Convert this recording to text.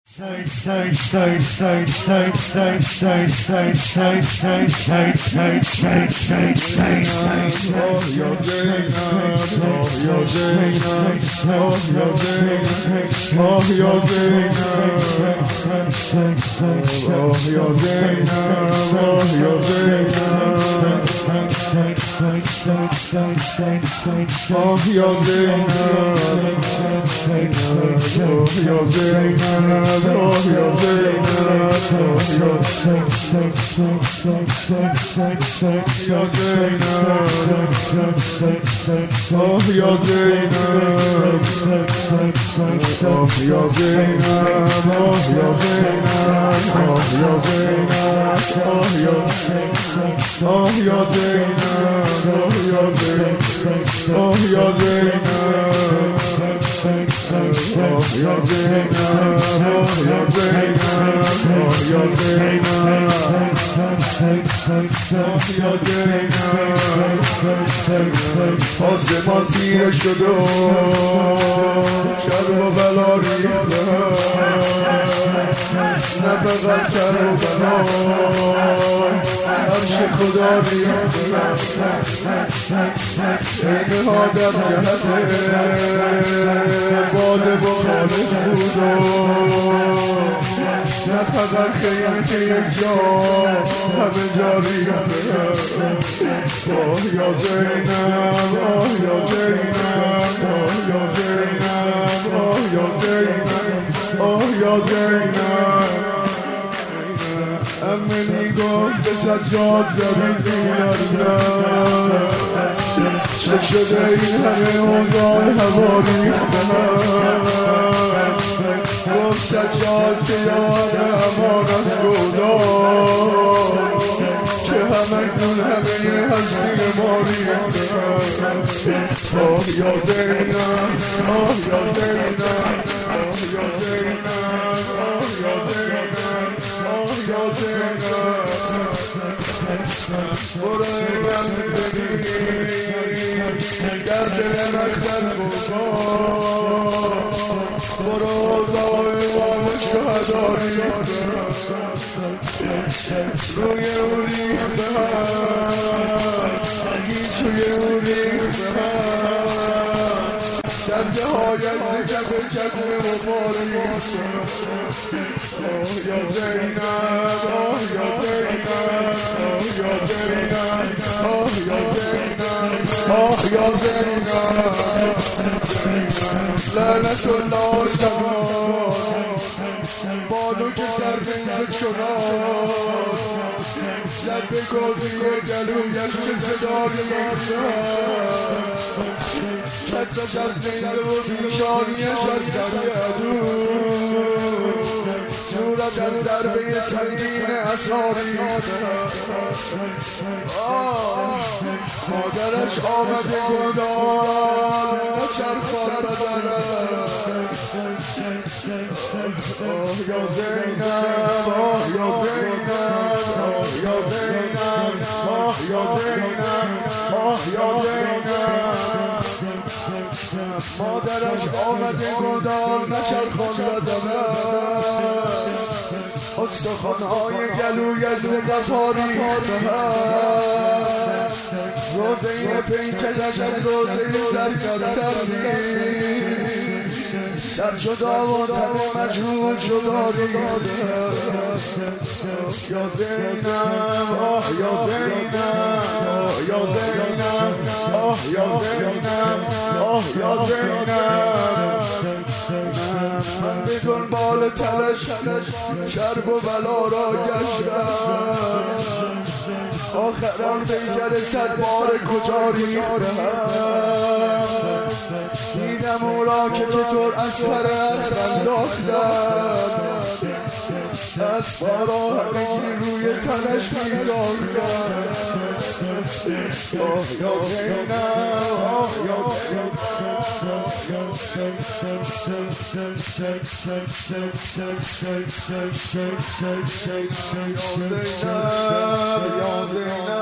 آسمان تیره شد و شر و بلا ریخته نه فقط شر و بلا عرش خدا ریخته این ها در جهت باد بخالف بود نه فقط خیلی که یک جا همه جا ریخته آه یا زینب آه یا زینب آه یا زینب آه یا زینب آه یا زینب امنی گفت به سجاد زمین میلرزم چه شده این همه اوضاع هوا ریخته گفت سجاد که یاد امان از گودار که همکنون همه هستی ما ریخته آه یا زینب آه یا زینب آه یا زینب آه یا زینب آه یا زینب برو ایم ببین در دل مختر بکن برو زایوان شهدا ریخته روی او ریخته گیسوی او ریخته دنده های از جب چکم مبارک آه یا زینب آه یا زینب آه یا زینب آه یا زینب آه یا زینب لعنت الله سلام بادو که سر بینزد شداد لب گلوی گلویش که صدا ریختد کتش از نیزه و پیشانیش از دریادو صورت از ضربه سنگین عصا ریختد مادرش آمده گودال نچرخان بدنش آه یا زینب آه یا زینب آه یا زینب آه یا زینب آه یا زینب مادرش آمده گودال نچرخان بدنش استخوان‌های گلویش ز قفا ریخته روزه پیکرش از روزه سرگرتر سر شد و تن مجهول شد یا زینب آه یا زینب آه یا زینب آه یا زینب آه یا زینب من به دنبال تلش شرب و بلا را گشتم آخران پیکر صد بار کجا ریختم دیدم او را که چطور از سر اسب انداختم اسبا را همگی روی تنش می‌داختم آه یا زینب آه یا زینب یا زینب